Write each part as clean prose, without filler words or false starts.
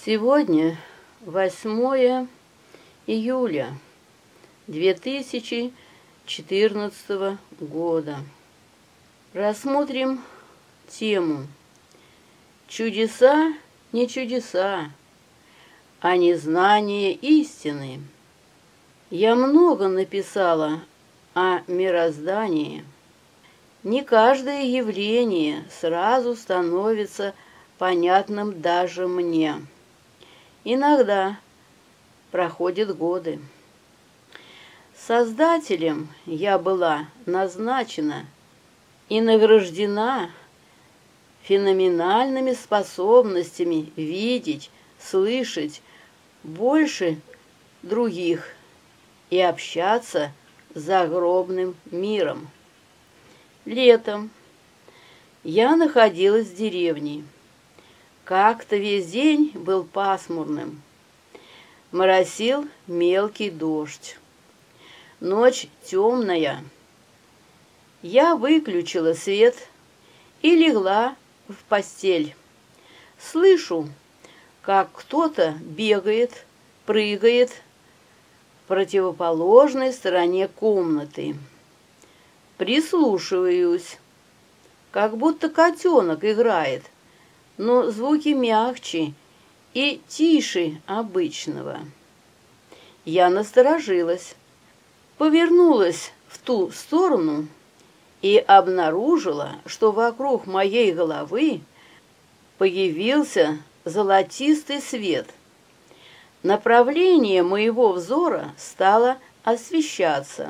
Сегодня 8 июля 2014 года. Рассмотрим тему «Чудеса не чудеса, а незнание истины». Я много написала о мироздании. Не каждое явление сразу становится понятным даже мне. Иногда проходят годы. Создателем я была назначена и награждена феноменальными способностями видеть, слышать больше других и общаться с загробным миром. Летом я находилась в деревне. Как-то весь день был пасмурным. Моросил мелкий дождь. Ночь темная. Я выключила свет и легла в постель. Слышу, как кто-то бегает, прыгает в противоположной стороне комнаты. Прислушиваюсь, как будто котенок играет, но звуки мягче и тише обычного. Я насторожилась, повернулась в ту сторону и обнаружила, что вокруг моей головы появился золотистый свет. Направление моего взора стало освещаться.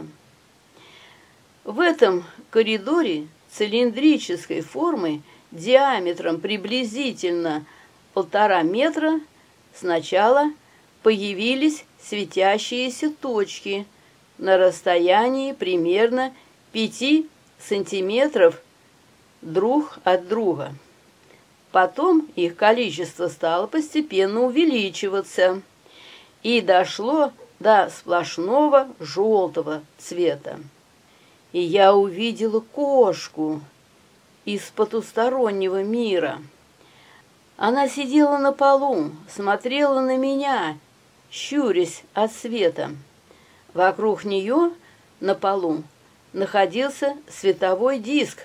В этом коридоре цилиндрической формы диаметром приблизительно 1,5 метра сначала появились светящиеся точки на расстоянии примерно 5 сантиметров друг от друга. Потом их количество стало постепенно увеличиваться и дошло до сплошного желтого цвета. И я увидела кошку из потустороннего мира. Она сидела на полу, смотрела на меня, щурясь от света. Вокруг нее на полу находился световой диск,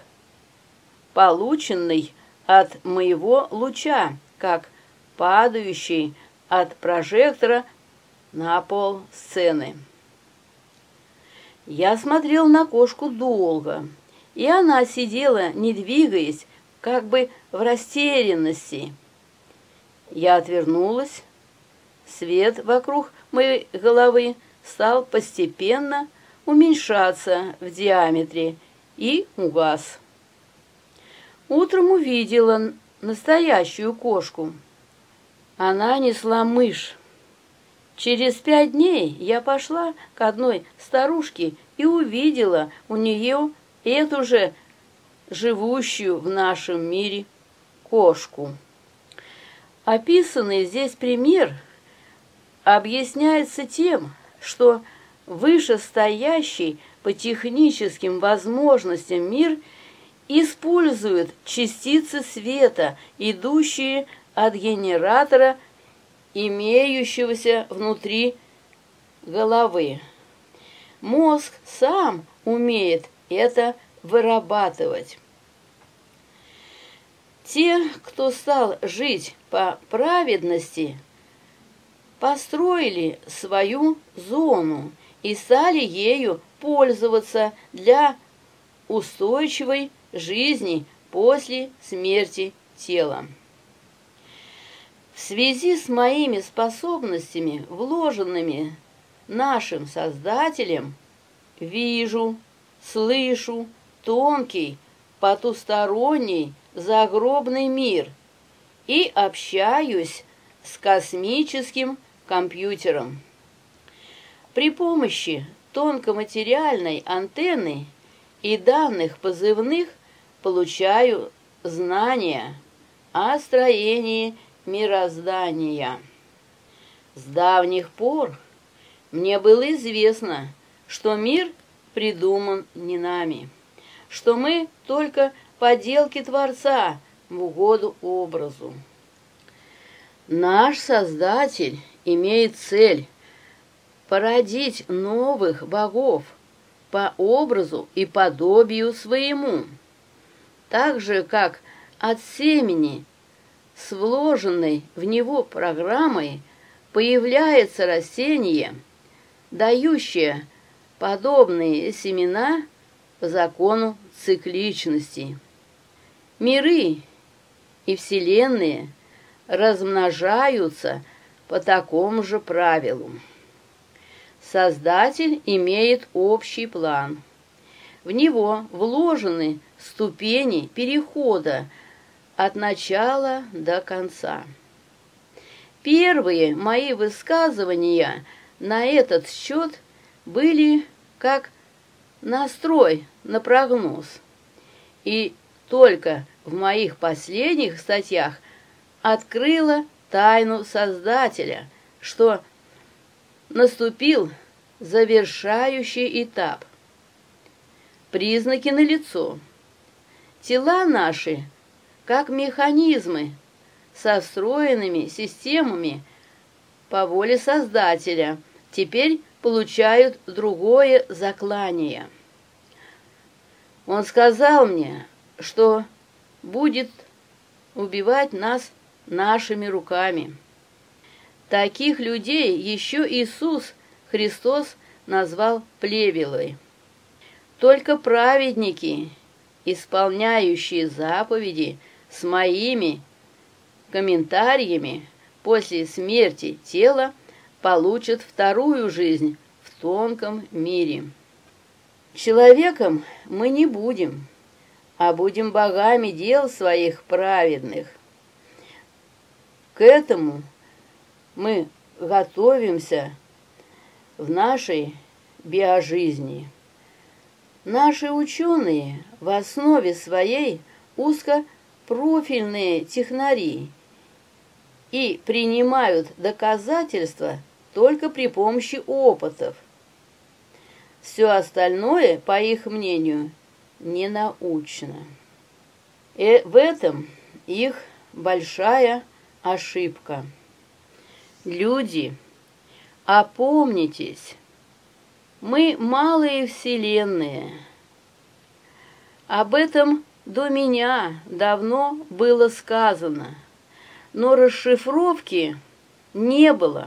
полученный от моего луча, как падающий от прожектора на пол сцены. Я смотрел на кошку долго, и она сидела, не двигаясь, как бы в растерянности. Я отвернулась. Свет вокруг моей головы стал постепенно уменьшаться в диаметре и угас. Утром увидела настоящую кошку. Она несла мышь. Через 5 дней я пошла к одной старушке и увидела у нее эту же живущую в нашем мире кошку. Описанный здесь пример объясняется тем, что вышестоящий по техническим возможностям мир использует частицы света, идущие от генератора, имеющегося внутри головы. Мозг сам умеет это вырабатывать. Те, кто стал жить по праведности, построили свою зону и стали ею пользоваться для устойчивой жизни после смерти тела. В связи с моими способностями, вложенными нашим Создателем, вижу, слышу тонкий, потусторонний, загробный мир и общаюсь с космическим компьютером. При помощи тонкоматериальной антенны и данных позывных получаю знания о строении мироздания. С давних пор мне было известно, что мир придуман не нами, что мы только поделки Творца в угоду образу. Наш Создатель имеет цель породить новых богов по образу и подобию своему, так же, как от семени с вложенной в него программой появляется растение, дающее подобные семена по закону цикличности. Миры и вселенные размножаются по такому же правилу. Создатель имеет общий план. В него вложены ступени перехода от начала до конца. Первые мои высказывания на этот счет были как настрой на прогноз. И только в моих последних статьях открыла тайну Создателя, что наступил завершающий этап. Признаки налицо. Тела наши, как механизмы, со встроенными системами по воле Создателя, теперь получают другое заклание. Он сказал мне, что будет убивать нас нашими руками. Таких людей еще Иисус Христос назвал плевелой. Только праведники, исполняющие заповеди с моими комментариями после смерти тела, получат вторую жизнь в тонком мире. Человеком мы не будем, а будем богами дел своих праведных. К этому мы готовимся в нашей биожизни. Наши ученые в основе своей узкопрофильные технари и принимают доказательства только при помощи опытов. Все остальное, по их мнению, ненаучно. И в этом их большая ошибка. Люди, опомнитесь, мы малые вселенные. Об этом до меня давно было сказано, но расшифровки не было.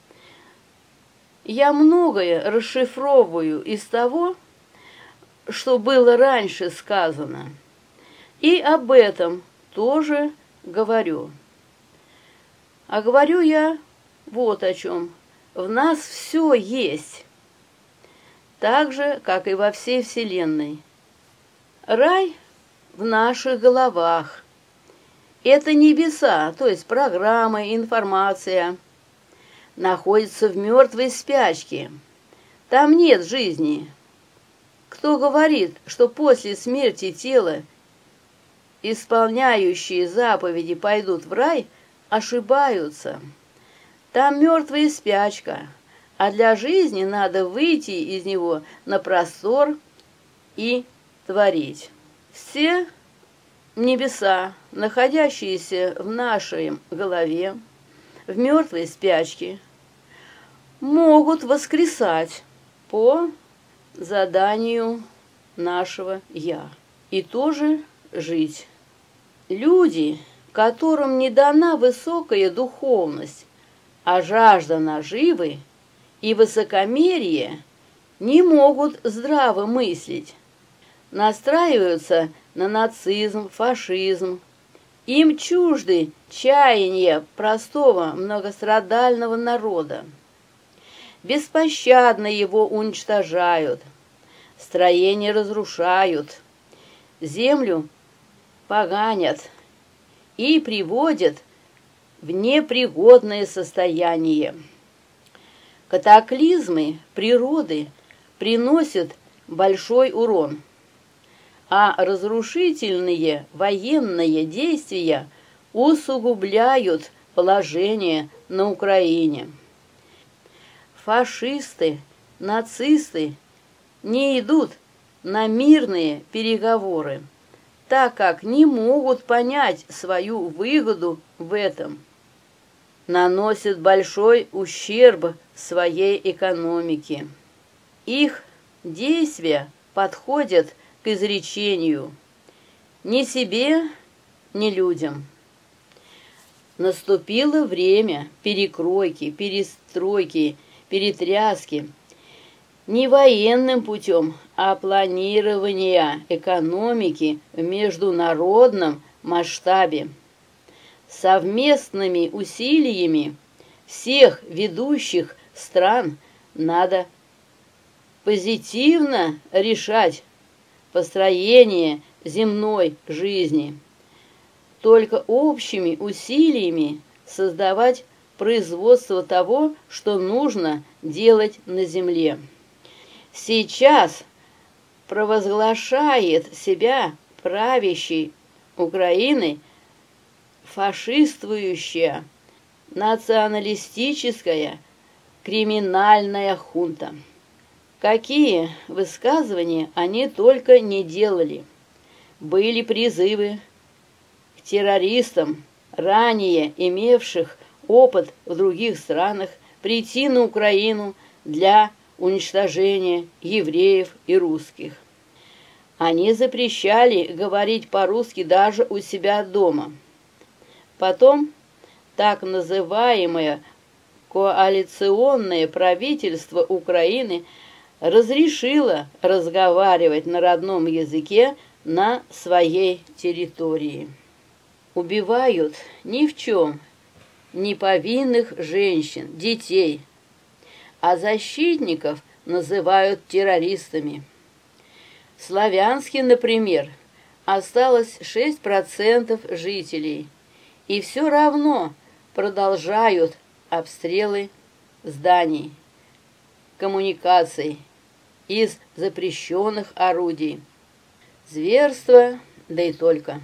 Я многое расшифровываю из того, что было раньше сказано, и об этом тоже говорю. А говорю я вот о чем. В нас все есть, так же, как и во всей Вселенной. Рай в наших головах. Это небеса, то есть программа, информация, находится в мертвой спячке. Там нет жизни. Кто говорит, что после смерти тела исполняющие заповеди пойдут в рай, ошибаются. Там мертвая спячка, а для жизни надо выйти из него на простор и творить. Все небеса, находящиеся в нашей голове, в мертвой спячке, могут воскресать по заданию нашего «Я» и тоже жить. Люди, которым не дана высокая духовность, а жажда наживы и высокомерие, не могут здраво мыслить, настраиваются на нацизм, фашизм. Им чужды чаяния простого многострадального народа. Беспощадно его уничтожают, строения разрушают, землю поганят и приводят в непригодное состояние. Катаклизмы природы приносят большой урон, а разрушительные военные действия усугубляют положение на Украине. Фашисты, нацисты не идут на мирные переговоры, так как не могут понять свою выгоду в этом. наносят большой ущерб своей экономике. Их действия подходят к изречению «ни себе, ни людям». Наступило время перекройки, перестройки, перетряски не военным путем, а планирования экономики в международном масштабе. Совместными усилиями всех ведущих стран надо позитивно решать построение земной жизни. Только общими усилиями создавать производство того, что нужно делать на земле. Сейчас провозглашает себя правящей Украиной фашистующая националистическая криминальная хунта. Какие высказывания они только не делали. Были призывы к террористам, ранее имевших опыт в других странах, прийти на Украину для уничтожения евреев и русских. Они запрещали говорить по-русски даже у себя дома. Потом так называемое коалиционное правительство Украины разрешило разговаривать на родном языке на своей территории. Убивают ни в чем не повинных женщин, детей, а защитников называют террористами. В Славянске, например, осталось 6% жителей, и все равно продолжают обстрелы зданий, коммуникаций из запрещенных орудий. Зверство, да и только.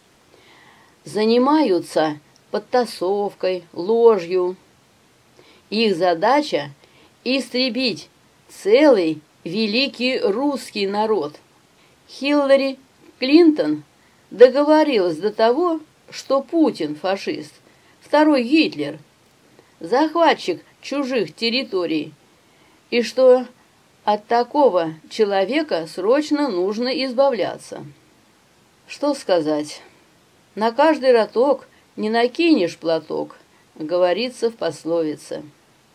Занимаются подтасовкой, ложью. Их задача – истребить целый великий русский народ. Хиллари Клинтон договорилась до того, что Путин фашист, второй Гитлер, захватчик чужих территорий, и что от такого человека срочно нужно избавляться. Что сказать? На каждый роток не накинешь платок, говорится в пословице.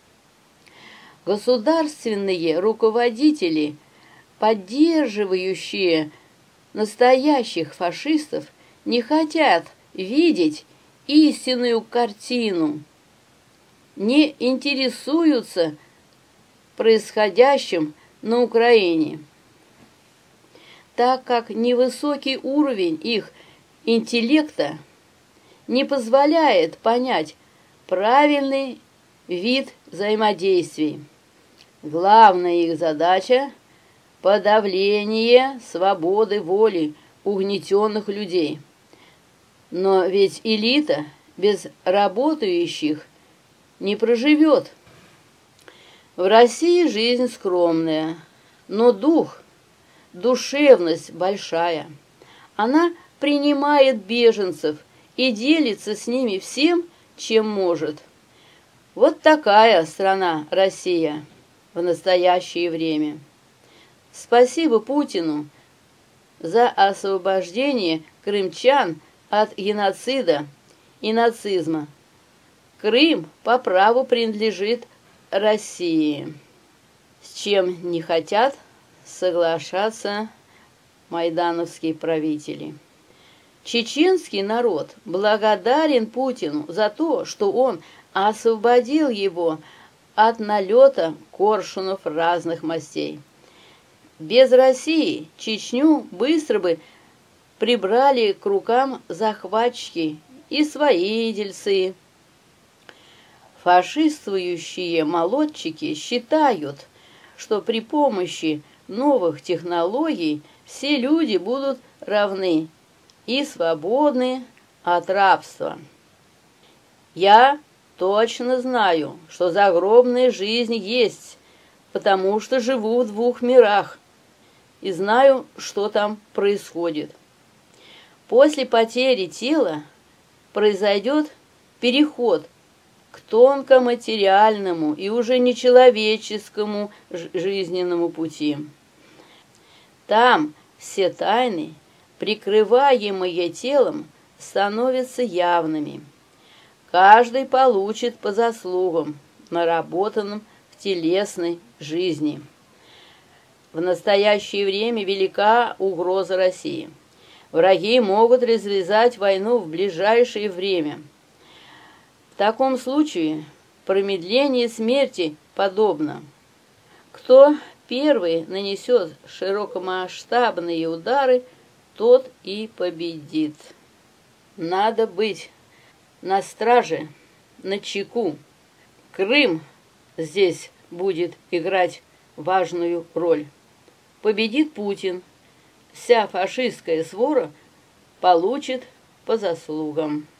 Государственные руководители, поддерживающие настоящих фашистов, не хотят видеть истинную картину, не интересуются происходящим на Украине, так как невысокий уровень их интеллекта не позволяет понять правильный вид взаимодействий. Главная их задача – подавление свободы воли угнетенных людей. Но ведь элита без работающих не проживет. В России жизнь скромная, но душевность большая. Она принимает беженцев и делится с ними всем, чем может. Вот такая страна Россия в настоящее время. Спасибо Путину за освобождение крымчан от геноцида и нацизма. Крым по праву принадлежит России, с чем не хотят соглашаться майдановские правители. Чеченский народ благодарен Путину за то, что он освободил его от налета коршунов разных мастей. Без России Чечню быстро бы прибрали к рукам захватчики и свои дельцы. Фашистующие молодчики считают, что при помощи новых технологий все люди будут равны и свободны от рабства. Я точно знаю, что загробная жизнь есть, потому что живу в двух мирах и знаю, что там происходит. После потери тела произойдет переход к к тонкоматериальному и уже нечеловеческому жизненному пути. Там все тайны, прикрываемые телом, становятся явными. Каждый получит по заслугам, наработанным в телесной жизни. В настоящее время велика угроза России. Враги могут развязать войну в ближайшее время. В таком случае промедление смерти подобно. Кто первый нанесет широкомасштабные удары, тот и победит. Надо быть на страже, начеку. Крым здесь будет играть важную роль. Победит Путин. Вся фашистская свора получит по заслугам.